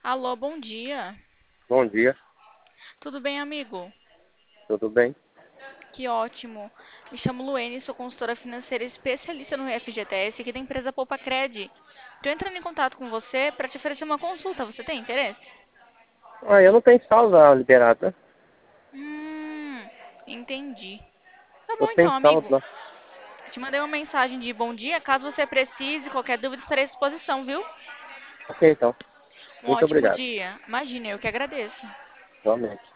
Alô, bom dia. Bom dia, Tudo bem, amigo? tudo bem? Que ótimo. Me chamo Luene, sou consultora financeira especialista no FGTS aqui da empresa Poupa Cred. Estou entrando em contato com você para te oferecer uma consulta. Você tem interesse? Eu não tenho saldo liberada. Hum, entendi. Tá Não bom então, tenho saldo, amigo. não. Te mandei uma mensagem de bom dia. Caso você precise, qualquer dúvida estarei à disposição, viu? Ok, então. Um Muito ótimo obrigado. dia. Imagina, eu que agradeço. Realmente.